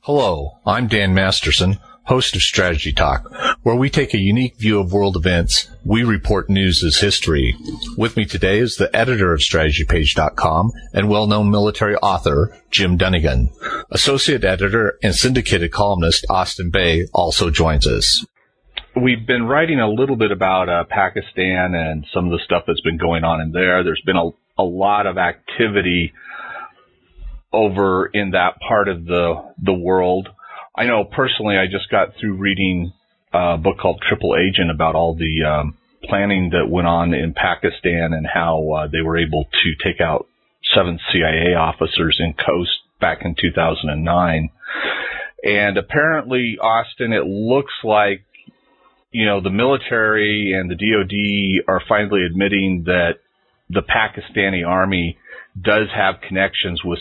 Hello, I'm Dan Masterson, host of Strategy Talk, where we take a unique view of world events. We report news as history. With me today is the editor of StrategyPage.com and well-known military author, Jim Dunnigan. Associate editor and syndicated columnist Austin Bay also joins us. We've been writing a little bit about Pakistan and some of the stuff that's been going on in there. There's been a lot of activity over in that part of the world. I know personally I just got through reading a book called Triple Agent about all the planning that went on in Pakistan and how they were able to take out 7 CIA officers in Khost back in 2009. And apparently, Austin, it looks like, you know, the military and the DOD are finally admitting that the Pakistani army does have connections with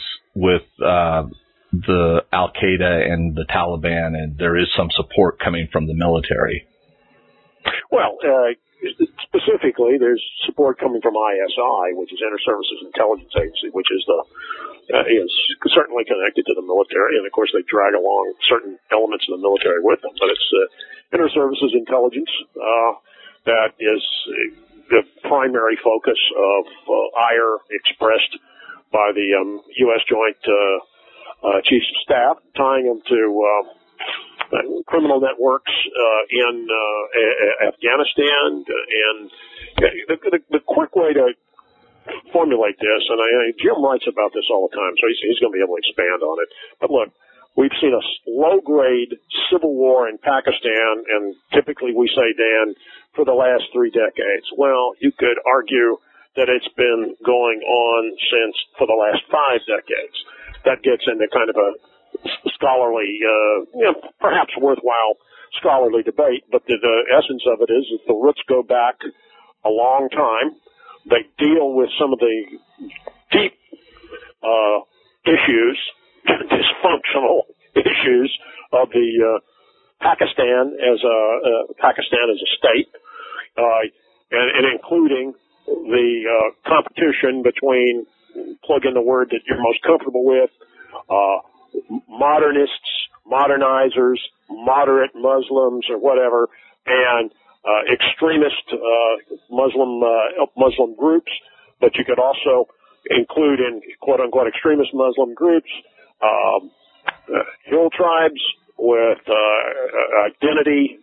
the Al-Qaeda and the Taliban, and there is some support coming from the military. Well, specifically, there's support coming from ISI, which is Inter-Services Intelligence Agency, which is is certainly connected to the military, and of course they drag along certain elements of the military with them. But it's Inter-Services Intelligence that is the primary focus of ire expressed by the U.S. Joint Chiefs of Staff, tying them to criminal networks in Afghanistan. And the quick way to formulate this, and Jim writes about this all the time, so he's going to be able to expand on it. But look, we've seen a low-grade civil war in Pakistan, and typically we say, Dan, for the last 3 decades. Well, you could argue that it's been going on for the last 5 decades. That gets into kind of a scholarly, perhaps worthwhile scholarly debate, but the essence of it is that the roots go back a long time. They deal with some of the deep issues, dysfunctional issues of the Pakistan as a state, and including the competition between, plug in the word that you're most comfortable with, modernists, modernizers, moderate Muslims or whatever, and extremist Muslim groups. But you could also include in quote-unquote extremist Muslim groups hill tribes with identity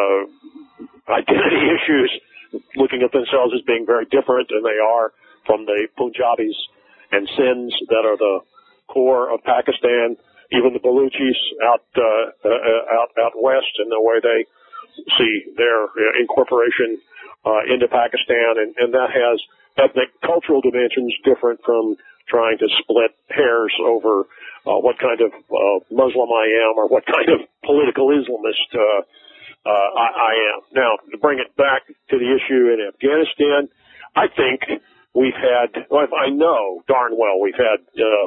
issues, looking at themselves as being very different than they are from the Punjabis and Sinds that are the core of Pakistan, even the Baluchis out west, and the way they see their incorporation into Pakistan, and that has ethnic cultural dimensions different from trying to split hairs over what kind of Muslim I am or what kind of political Islamist I am. Now, to bring it back to the issue in Afghanistan, I think I know darn well we've had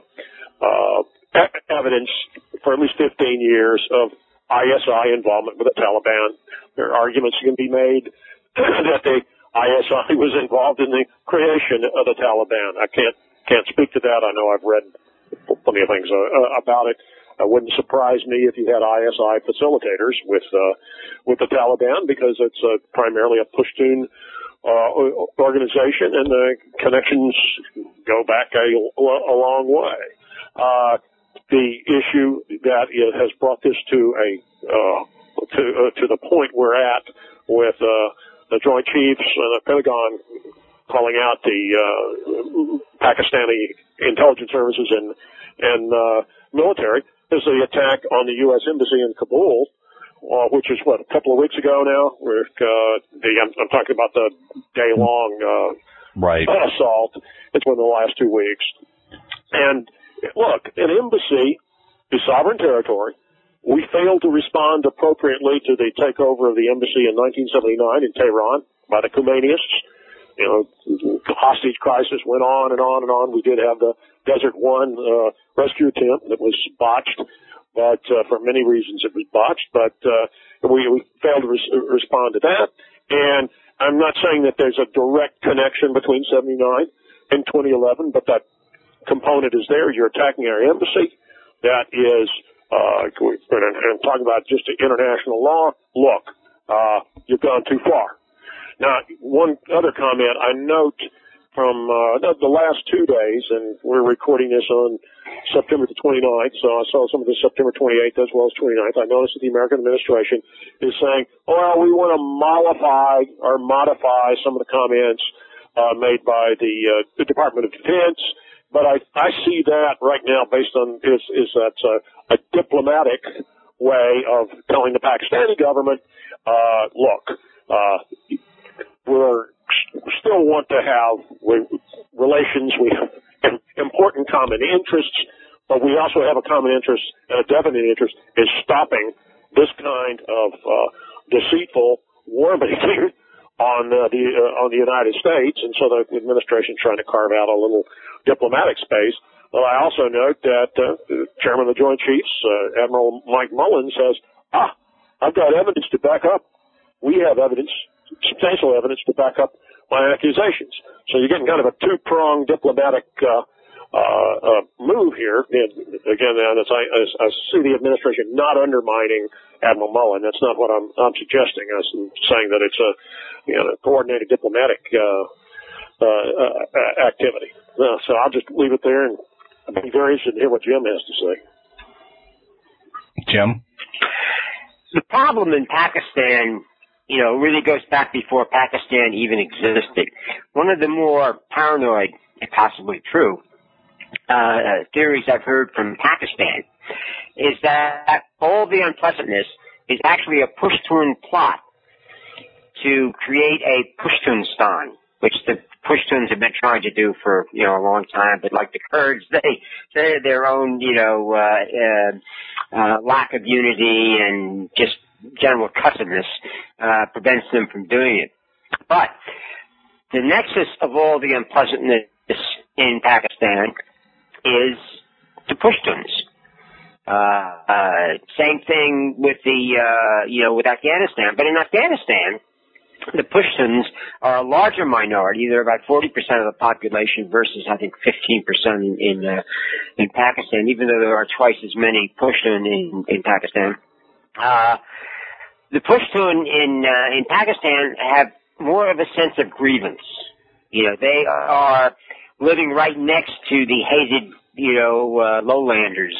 evidence for at least 15 years of ISI involvement with the Taliban. There are arguments that can be made that the ISI was involved in the creation of the Taliban. I can't speak to that. I know I've read plenty of things about it. It wouldn't surprise me if you had ISI facilitators with the Taliban, because it's primarily a Pashtun organization, and the connections go back a long way. The issue that has brought this to the point we're at with the Joint Chiefs and the Pentagon calling out the Pakistani intelligence services and military is the attack on the U.S. Embassy in Kabul, which is, a couple of weeks ago now. I'm talking about the day-long assault. It's one of the last 2 weeks. And, look, an embassy is sovereign territory. We failed to respond appropriately to the takeover of the embassy in 1979 in Tehran by the Khomeinists. You know, the hostage crisis went on and on and on. We did have the Desert One rescue attempt that was botched, but for many reasons it was botched. But we failed to respond to that. And I'm not saying that there's a direct connection between 79 and 2011, but that component is there. You're attacking our embassy. That is and talk about just the international law, look, you've gone too far. Now, one other comment I note from the last 2 days, and we're recording this on September the 29th, so I saw some of this September 28th as well as 29th. I noticed that the American administration is saying, well, we want to modify some of the comments made by the Department of Defense, but I see that right now based on that's a diplomatic way of telling the Pakistani government, look, we're still want to have relations. We have important common interests, but we also have a common interest and a definite interest in stopping this kind of deceitful war making on the United States. And so the administration is trying to carve out a little diplomatic space. Well, I also note that Chairman of the Joint Chiefs, Admiral Mike Mullen, says, I've got evidence to back up. We have evidence, substantial evidence to back up my accusations. So you're getting kind of a two-pronged diplomatic move here. And again, as I see the administration not undermining Admiral Mullen, that's not what I'm suggesting. I'm saying that it's a coordinated diplomatic activity. So I'll just leave it there, and I'd be very interested to hear what Jim has to say. Jim? The problem in Pakistan, really goes back before Pakistan even existed. One of the more paranoid, and possibly true, theories I've heard from Pakistan is that all the unpleasantness is actually a Pushtun plot to create a Pashtunistan, which the Pashtuns have been trying to do for, a long time. But like the Kurds, they their own, lack of unity and just general cussedness prevents them from doing it. But the nexus of all the unpleasantness in Pakistan is the Pashtuns. Same thing with with Afghanistan. But in Afghanistan, the Pashtuns are a larger minority. They're about 40% of the population versus, I think, 15% in Pakistan, even though there are twice as many Pashtun in Pakistan. The Pashtun in Pakistan have more of a sense of grievance. They are living right next to the hated, lowlanders.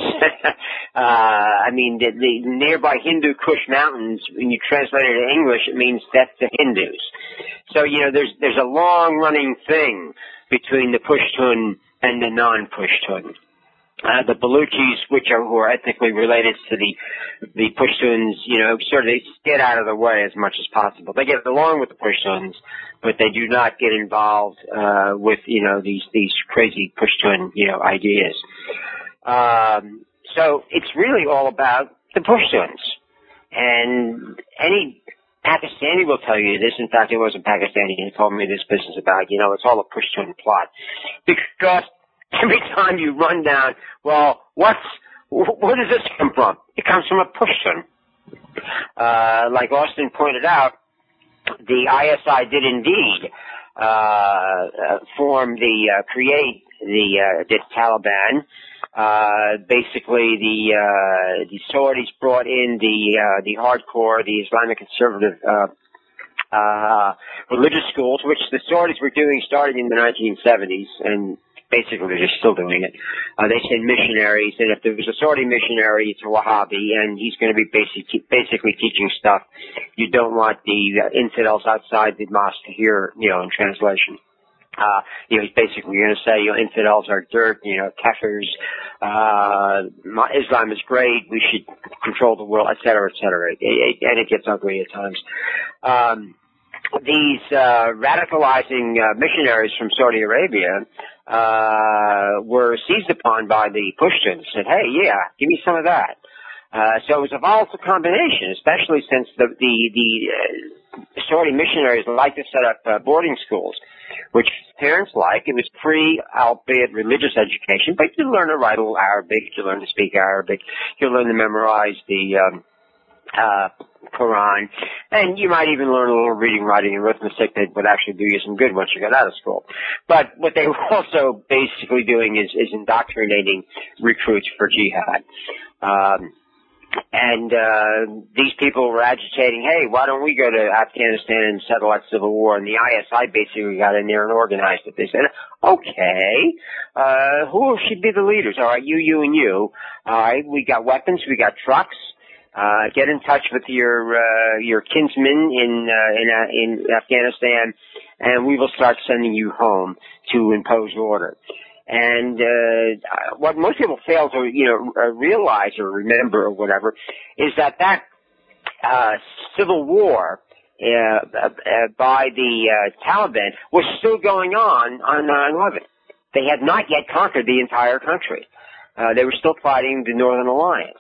The nearby Hindu Kush Mountains, when you translate it to English, it means that's the Hindus. So, there's a long-running thing between the Pashtun and the non-Pashtun. The Baluchis, who are ethnically related to the Pashtuns, sort of they get out of the way as much as possible. They get along with the Pashtuns, but they do not get involved with these crazy Pashtun ideas. So it's really all about the Pashtuns, and any Pakistani will tell you this. In fact, it was a Pakistani who told me this business about it's all a Pashtun plot, because every time you run down, well, where does this come from? It comes from a Pashtun. Like Austin pointed out, the ISI did indeed create the Taliban. Basically, the Saudis brought in the hardcore, the Islamic conservative religious schools, which the Saudis were doing starting in the 1970s, and basically they're still doing it. They send missionaries, and if there was a Saudi missionary, it's a Wahhabi, and he's going to be basically teaching stuff you don't want the infidels outside the mosque to hear, in translation. He's basically going to say, infidels are dirt, kafirs, Islam is great, we should control the world, et cetera, et cetera. And it gets ugly at times. These radicalizing missionaries from Saudi Arabia were seized upon by the Pashtuns. Said, hey, give me some of that. So it was a volatile combination, especially since the Saudi missionaries like to set up boarding schools, which parents like. It was free, albeit religious education, but you learn to write a little Arabic, you learn to speak Arabic, you learn to memorize the Quran, and you might even learn a little reading, writing, and arithmetic that would actually do you some good once you got out of school. But what they were also basically doing is indoctrinating recruits for jihad. These people were agitating, hey, why don't we go to Afghanistan and settle that civil war? And the ISI basically got in there and organized it. They said, okay, who should be the leaders? All right, you, and you. All right, we got weapons, we got trucks. Get in touch with your kinsmen in Afghanistan, and we will start sending you home to impose order. And what most people fail to realize or remember or whatever is that civil war by the Taliban was still going on 9/11. They had not yet conquered the entire country. They were still fighting the Northern Alliance.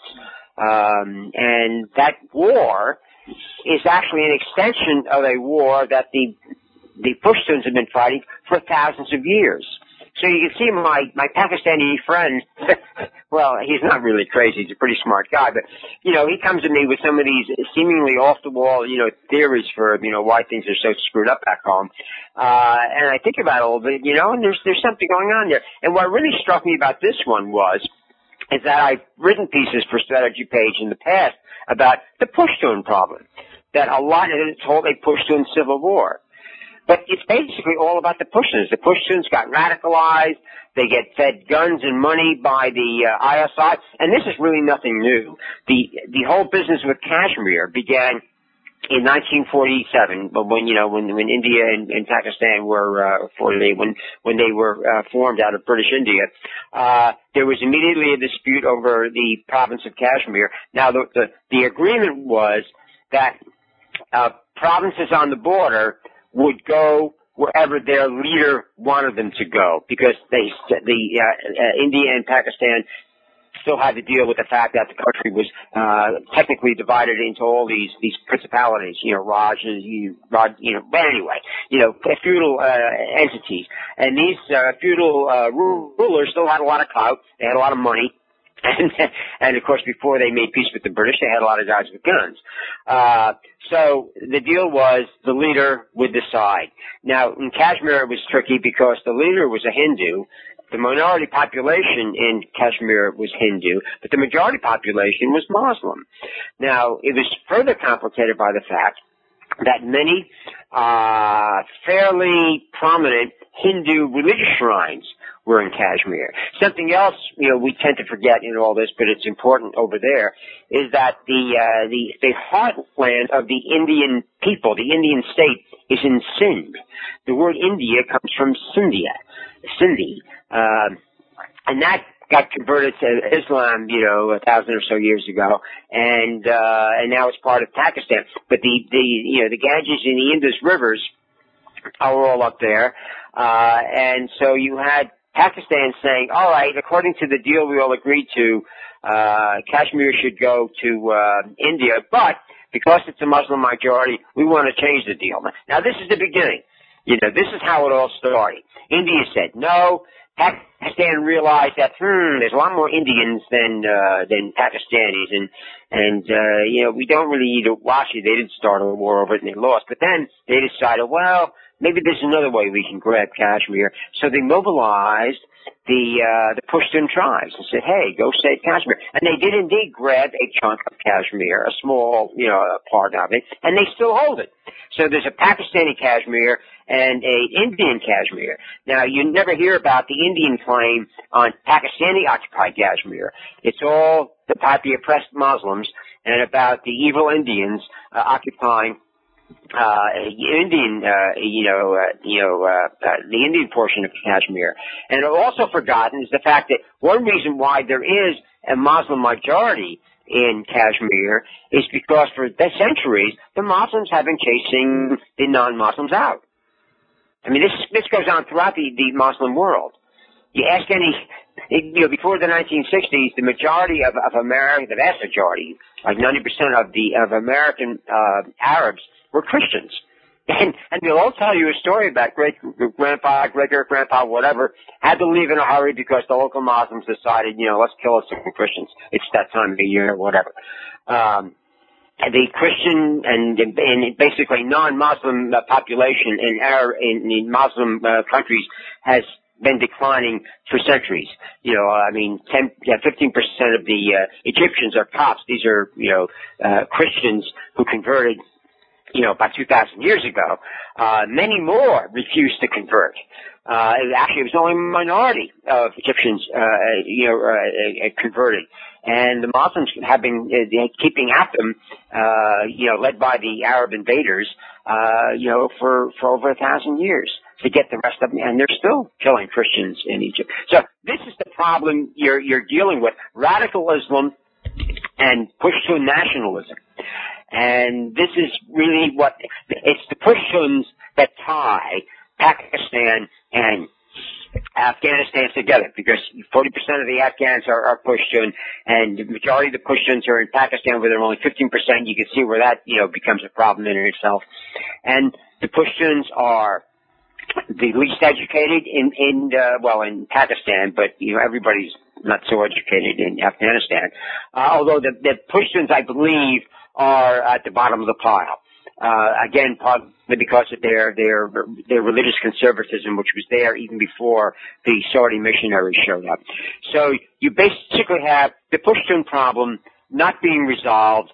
And that war is actually an extension of a war that the Pashtuns have been fighting for thousands of years. So you can see my Pakistani friend, well, he's not really crazy, he's a pretty smart guy, but, he comes to me with some of these seemingly off-the-wall, theories for, why things are so screwed up back home. And I think about it a little bit, and there's something going on there. And what really struck me about this one is that I've written pieces for Strategy Page in the past about the Pashtun problem, that a lot of it's called a Pashtun civil war. But it's basically all about the Pashtuns. The Pashtuns got radicalized. They get fed guns and money by the ISI, and this is really nothing new. The whole business with Kashmir began in 1947, but when India and Pakistan were when they were formed out of British India, there was immediately a dispute over the province of Kashmir. Now the agreement was that provinces on the border would go wherever their leader wanted them to go, because India and Pakistan still had to deal with the fact that the country was technically divided into all these principalities, Rajas, but anyway, feudal entities. And these feudal rulers still had a lot of clout. They had a lot of money. And of course, before they made peace with the British, they had a lot of guys with guns. So the deal was the leader would decide. Now, in Kashmir, it was tricky because the leader was a Hindu. The minority population in Kashmir was Hindu, but the majority population was Muslim. Now, it was further complicated by the fact that many fairly prominent Hindu religious shrines were in Kashmir. Something else, we tend to forget in all this, but it's important over there, is that the heartland of the Indian people, the Indian state, is in Sindh. The word India comes from Sindhi, and that got converted to Islam, 1,000 or so years ago, and now it's part of Pakistan. But the Ganges and the Indus rivers are all up there, and so you had Pakistan saying, all right, according to the deal we all agreed to, Kashmir should go to India, but because it's a Muslim majority, we want to change the deal. Now, this is the beginning. This is how it all started. India said no. Pakistan realized that there's a lot more Indians than Pakistanis, and we don't really need to watch it. They didn't start a war over it and they lost, but then they decided, well, maybe there's another way we can grab Kashmir. So they mobilized the Pashtun tribes and said, hey, go save Kashmir. And they did indeed grab a chunk of Kashmir, a small, part of it, and they still hold it. So there's a Pakistani Kashmir and a Indian Kashmir. Now, you never hear about the Indian claim on Pakistani-occupied Kashmir. It's all about the oppressed Muslims and about the evil Indians occupying the Indian portion of Kashmir. And also forgotten is the fact that one reason why there is a Muslim majority in Kashmir is because for centuries the Muslims have been chasing the non-Muslims out. I mean, this goes on throughout the Muslim world. You ask before the 1960s, the majority of America, the vast majority, like 90% of American Arabs were Christians. And they'll all tell you a story about great-grandpa, great-great-grandpa, whatever, had to leave in a hurry because the local Muslims decided, let's kill us some Christians. It's that time of the year or whatever. the Christian and basically non-Muslim population in Muslim countries has been declining for centuries. 15% of the Egyptians are Copts. These are, Christians who converted, about 2,000 years ago. Many more refused to convert. It was only a minority of Egyptians, converted. And the Muslims have been keeping at them, led by the Arab invaders, for over 1,000 years to get the rest of them, and they're still killing Christians in Egypt. So this is the problem you're dealing with: radical Islam and Pushtun nationalism. And this is really it's the Pashtuns that tie Pakistan and Afghanistan together, because 40% of the Afghans are Pushtun, and the majority of the Pashtuns are in Pakistan, where they're only 15%. You can see where that, becomes a problem in itself. And the Pashtuns are the least educated in Pakistan, but, everybody's not so educated in Afghanistan. Although the Pashtuns, I believe, are at the bottom of the pile. Again, partly because of their religious conservatism, which was there even before the Saudi missionaries showed up. So you basically have the Pushtun problem not being resolved,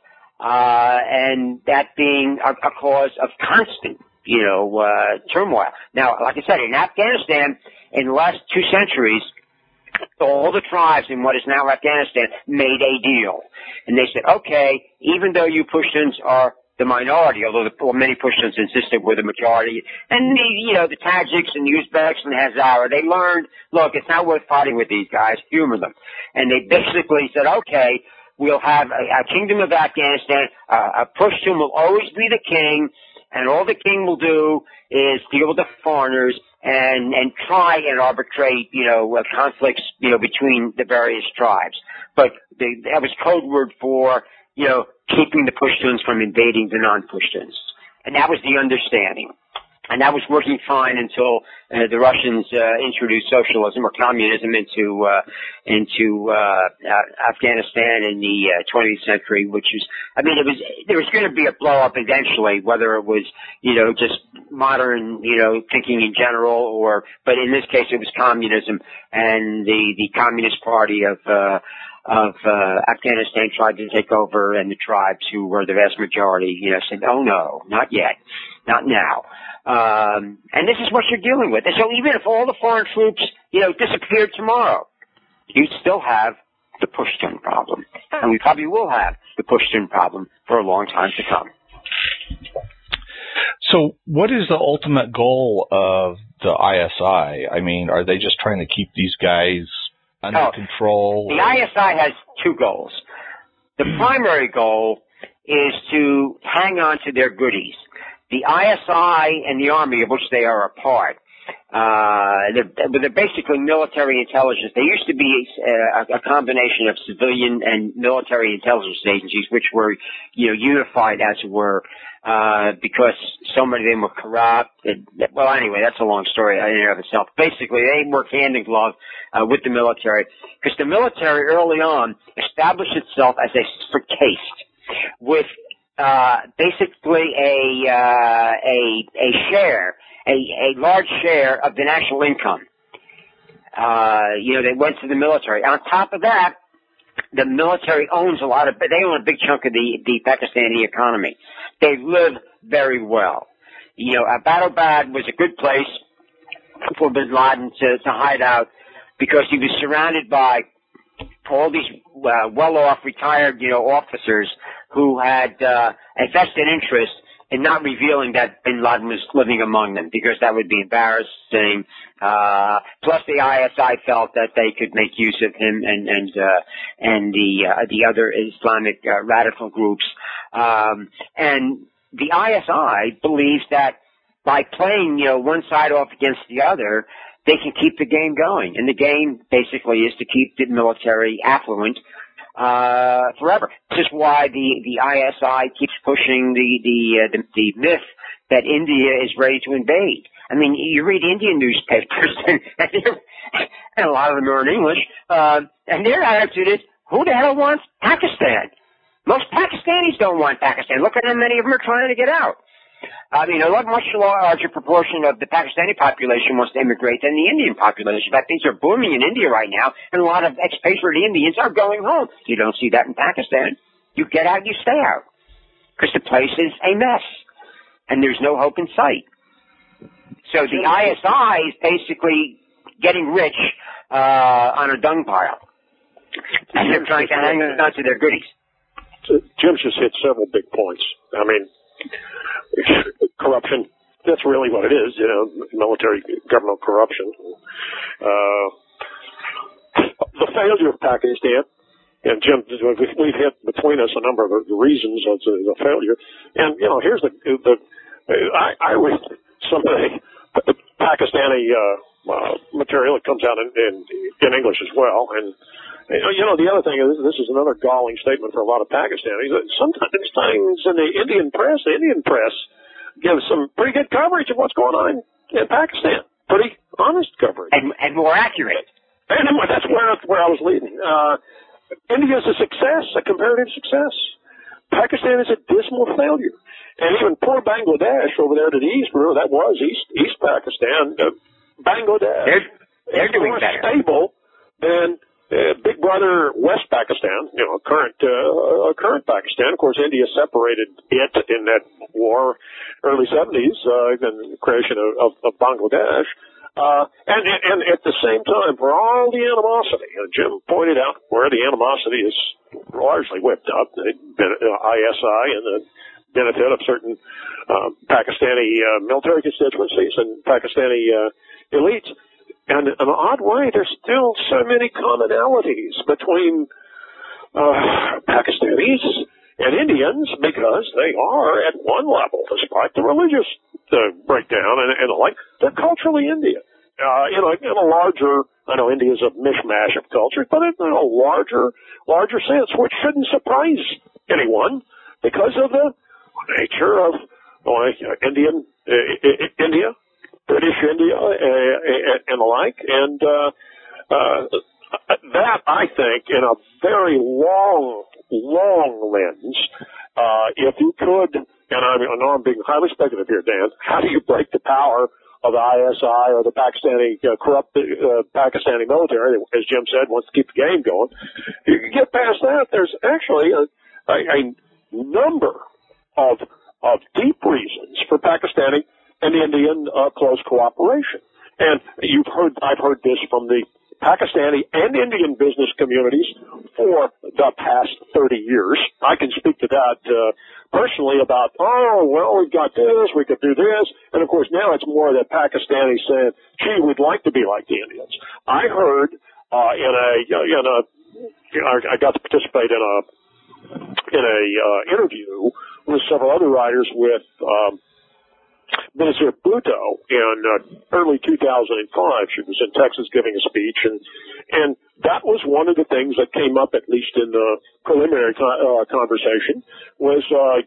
and that being a cause of constant, turmoil. Now, like I said, in Afghanistan, in the last 2 centuries, all the tribes in what is now Afghanistan made a deal. And they said, okay, even though you Pashtuns are the minority, although many Pashtuns insisted were the majority, and the Tajiks and the Uzbeks and the Hazara, they learned, look, it's not worth fighting with these guys, humor them. And they basically said, okay, we'll have a kingdom of Afghanistan, a Pashtun will always be the king, and all the king will do is deal with the foreigners and try and arbitrate, conflicts, between the various tribes. But that was code word for, keeping the Pashtuns from invading the non-Pashtuns. And that was the understanding. And that was working fine until the Russians introduced socialism or communism into Afghanistan in the 20th century, which is, there was going to be a blow up eventually, whether it was, just modern, thinking in general, but in this case it was communism, and the Communist Party of Afghanistan tried to take over, and the tribes, who were the vast majority, said, oh no, not yet, not now. And this is what you're dealing with. And so even if all the foreign troops, disappeared tomorrow, you still have the Pushtun problem. And we probably will have the Pushtun problem for a long time to come. So what is the ultimate goal of the ISI? Are they just trying to keep these guys under control? The ISI has 2 goals. The primary goal is to hang on to their goodies. The ISI and the Army, of which they are a part, they're basically military intelligence. They used to be a combination of civilian and military intelligence agencies, which were, unified, as it were, because so many of them were corrupt. Well, anyway, that's a long story in and of itself. Basically, they work hand in glove with the military, because the military early on established itself as a separate caste with basically a large share of the national income. They went to the military. On top of that, the military owns they own a big chunk of the Pakistani economy. They live very well. Abbottabad was a good place for bin Laden to hide out, because he was surrounded by all these well-off retired, officers who had a vested interest in not revealing that bin Laden was living among them, because that would be embarrassing. Plus, the ISI felt that they could make use of him and the other Islamic radical groups. And the ISI believes that by playing, one side off against the other, they can keep the game going. And the game basically is to keep the military affluent forever. This is why the ISI keeps pushing the myth that India is ready to invade. You read Indian newspapers, and a lot of them are in English, and their attitude is, who the hell wants Pakistan? Most Pakistanis don't want Pakistan. Look at how many of them are trying to get out. I mean, a much larger proportion of the Pakistani population wants to immigrate than the Indian population. In fact, things are booming in India right now, and a lot of expatriate Indians are going home. You don't see that in Pakistan. You get out, you stay out, because the place is a mess, and there's no hope in sight. So the ISI is basically getting rich on a dung pile, and they're trying to hang on to their goodies. Jim's just hit several big points. I mean, corruption, that's really what it is, you know, military government corruption. The failure of Pakistan, and Jim, we've hit between us a number of the reasons of the failure. And, you know, here's I read some of the Pakistani material that comes out in English as well. And, you know, the other thing is, this is another galling statement for a lot of Pakistanis. Sometimes in the Indian press gives some pretty good coverage of what's going on in Pakistan. Pretty honest coverage. And more accurate. And that's where I was leading. India is a success, a comparative success. Pakistan is a dismal failure. And even poor Bangladesh over there to the east, that was East Pakistan, Bangladesh. They're doing more better. Stable than Big Brother West Pakistan, you know, current Pakistan. Of course, India separated it in that war, early 70s, and the creation of Bangladesh. And at the same time, for all the animosity, Jim pointed out where the animosity is largely whipped up, ISI and the benefit of certain Pakistani military constituencies and Pakistani elites. And in an odd way, there's still so many commonalities between Pakistanis and Indians, because they are at one level, despite the religious breakdown and the like, they're culturally Indian. In a larger, I know India's a mishmash of cultures, but in a larger sense, which shouldn't surprise anyone because of the nature of India, British India, and the like. And that, I think, in a very long lens, if you could, and I know I'm being highly speculative here, Dan, how do you break the power of the ISI or the Pakistani, corrupt Pakistani military, as Jim said, wants to keep the game going? If you get past that, there's actually a number of deep reasons for Pakistani and Indian close cooperation. And I've heard this from the Pakistani and Indian business communities for the past 30 years. I can speak to that personally about, we've got this, we could do this. And of course now it's more that Pakistanis saying, gee, we'd like to be like the Indians. I heard I got to participate in a interview with several other writers with Benazir Bhutto in early 2005. She was in Texas giving a speech, and that was one of the things that came up, at least in the preliminary conversation, was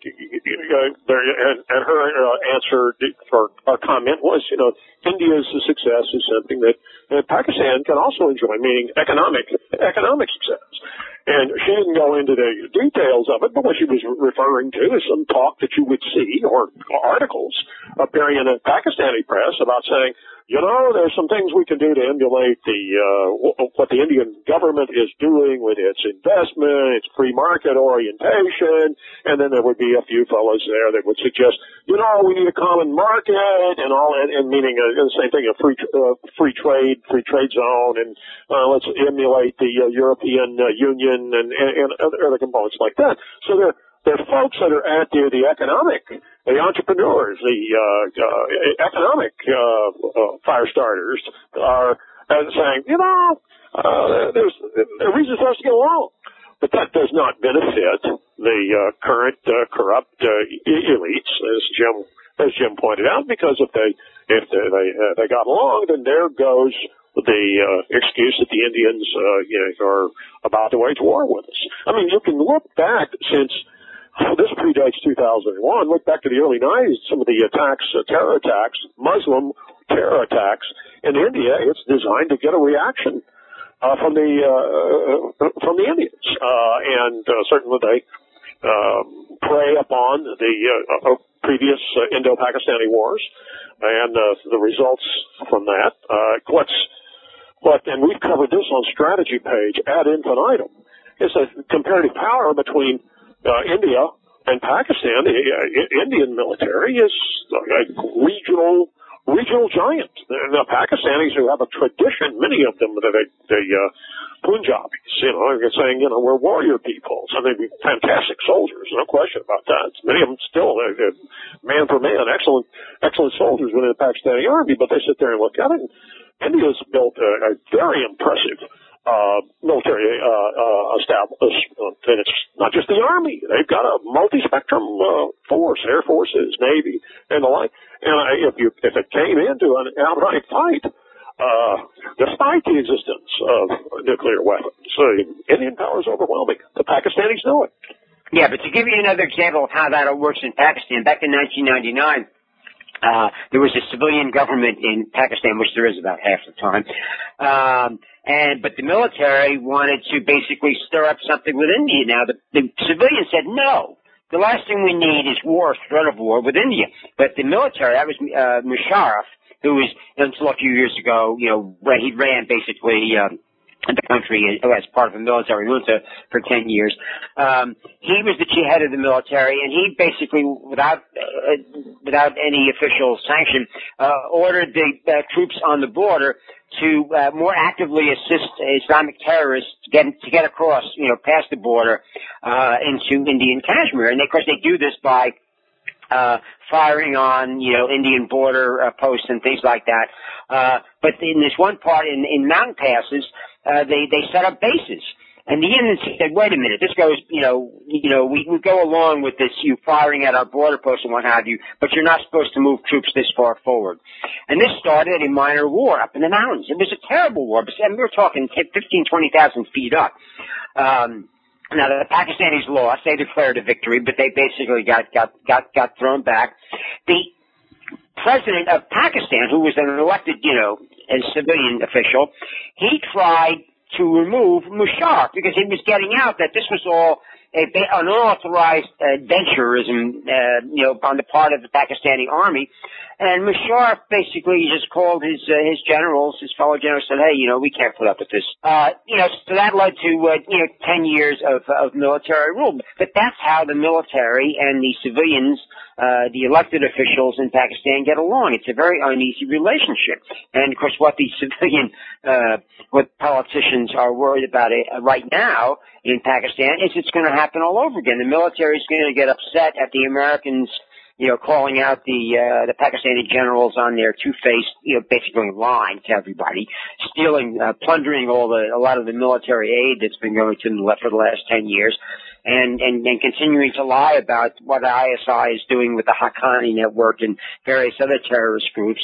and her answer for our comment was, India's success is something that Pakistan can also enjoy, meaning economic success. And she didn't go into the details of it, but what she was referring to is some talk that you would see, or articles appearing in the Pakistani press about saying, there's some things we can do to emulate what the Indian government is doing with its investment, its free market orientation, and then there would be a few fellows there that would suggest, we need a common market and all, and meaning the same thing, a free trade zone, and let's emulate the European Union and other components like that. So they're folks that are at the economic, the entrepreneurs, the economic fire starters are saying, there's reasons for us to get along. But that does not benefit the current corrupt elites, as Jim pointed out, because if they got along, then there goes the excuse that the Indians are about to wage war with us. I mean, you can look back since. This predates 2001. Look back to the early 90s, some of the attacks, terror attacks, Muslim terror attacks in India. It's designed to get a reaction from the Indians, and certainly the previous Indo-Pakistani wars and the results from that. And we've covered this on Strategy Page ad infinitum. It's a comparative power between India and Pakistan. The Indian military is a regional giant. The Pakistanis, who have a tradition, many of them, the Punjabis, they're saying, we're warrior people. So they'd be fantastic soldiers, no question about that. Many of them still, man for man, excellent soldiers within the Pakistani army, but they sit there and look at it. India's built a very impressive military establishment, and it's not just the Army. They've got a multi-spectrum force, air forces, Navy, and the like. And if it came into an outright fight, despite the existence of nuclear weapons, Indian power is overwhelming. The Pakistanis know it. Yeah, but to give you another example of how that works in Pakistan, back in 1999, there was a civilian government in Pakistan, which there is about half the time. But the military wanted to basically stir up something with India. Now, the civilians said no. The last thing we need is war, threat of war with India. But the military, that was Musharraf, who was, until a few years ago, he ran basically the country as part of a military junta for 10 years. He was the head of the military, and he basically, without any official sanction, ordered the troops on the border to more actively assist Islamic terrorists to get across, past the border into Indian Kashmir. And of course, they do this by firing on, Indian border posts and things like that. But in this one part, in mountain passes, they set up bases. And the Indians said, wait a minute, this goes, we go along with this, you firing at our border posts and what have you, but you're not supposed to move troops this far forward. And this started a minor war up in the mountains. It was a terrible war, but we were talking 15, 20,000 feet up. Now, the Pakistanis lost. They declared a victory, but they basically got thrown back. The president of Pakistan, who was an elected, a civilian official, he tried to remove Musharraf because he was getting out that this was all an unauthorized adventurism, on the part of the Pakistani army. And Musharraf basically just called his generals, his fellow generals, said, hey, we can't put up with this. So that led to, 10 years of military rule. But that's how the military and the civilians, the elected officials in Pakistan get along. It's a very uneasy relationship. And of course, what the what politicians are worried about right now in Pakistan is it's going to happen all over again. The military is going to get upset at the Americans, calling out the Pakistani generals on their two-faced, basically lying to everybody, stealing, plundering a lot of the military aid that's been going to them for the last 10 years, and continuing to lie about what ISI is doing with the Haqqani network and various other terrorist groups.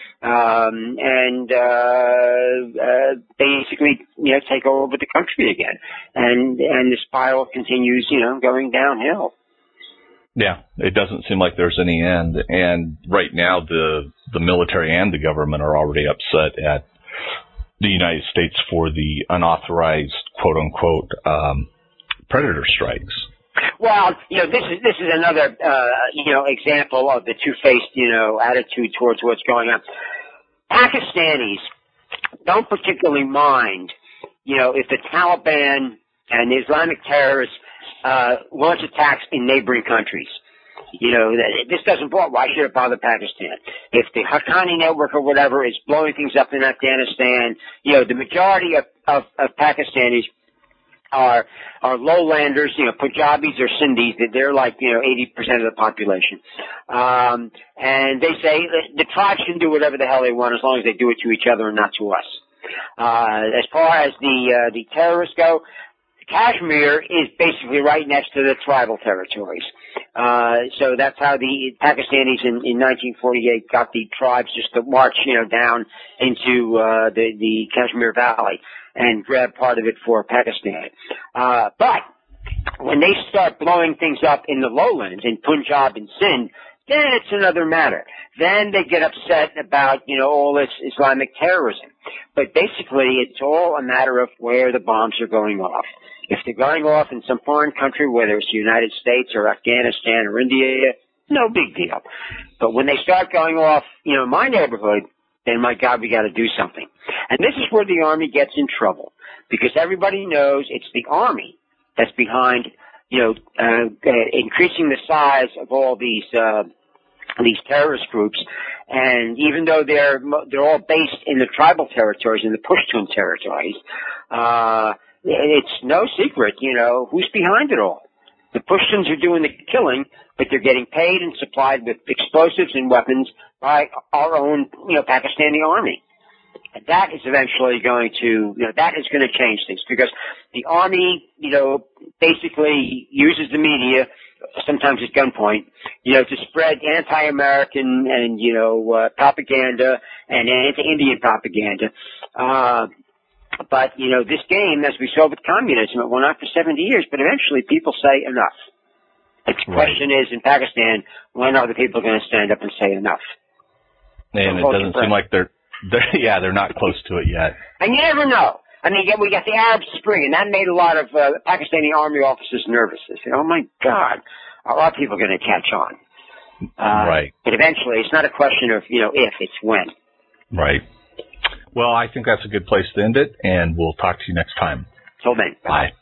Basically, take over the country again. And the spiral continues, going downhill. Yeah, it doesn't seem like there's any end. And right now, the military and the government are already upset at the United States for the unauthorized, quote unquote, predator strikes. Well, this is another, example of the two-faced, attitude towards what's going on. Pakistanis don't particularly mind, if the Taliban and the Islamic terrorists launch attacks in neighboring countries. This doesn't bother. Why should it bother Pakistan? If the Haqqani network or whatever is blowing things up in Afghanistan, the majority of Pakistanis are lowlanders, Punjabis or Sindhis. They're like, 80% of the population. And they say the tribes can do whatever the hell they want as long as they do it to each other and not to us. As far as the terrorists go, Kashmir is basically right next to the tribal territories. So that's how the Pakistanis in 1948 got the tribes just to march, down into the Kashmir Valley and grab part of it for Pakistan. But when they start blowing things up in the lowlands, in Punjab and Sindh, then it's another matter. Then they get upset about, all this Islamic terrorism. But basically, it's all a matter of where the bombs are going off. If they're going off in some foreign country, whether it's the United States or Afghanistan or India, no big deal. But when they start going off, in my neighborhood, then my God, we got to do something. And this is where the Army gets in trouble, because everybody knows it's the Army that's behind, increasing the size of all these terrorist groups. And even though they're all based in the tribal territories, in the Pushtun territories, it's no secret, who's behind it all. The Pashtuns are doing the killing, but they're getting paid and supplied with explosives and weapons by our own, Pakistani army. And that is eventually going to, that is going to change things, because the army, basically uses the media, sometimes at gunpoint, to spread anti-American and, propaganda and anti-Indian propaganda. But, this game, as we saw with communism, it went on for 70 years, but eventually people say enough. The question is, in Pakistan, when are the people going to stand up and say enough? And it doesn't seem like they're not close to it yet. And you never know. I mean, we got the Arab Spring, and that made a lot of Pakistani army officers nervous. They said, oh, my God, are our people going to catch on? Right. But eventually, it's not a question of, if, it's when. Right. Well, I think that's a good place to end it, and we'll talk to you next time. Till then. Bye.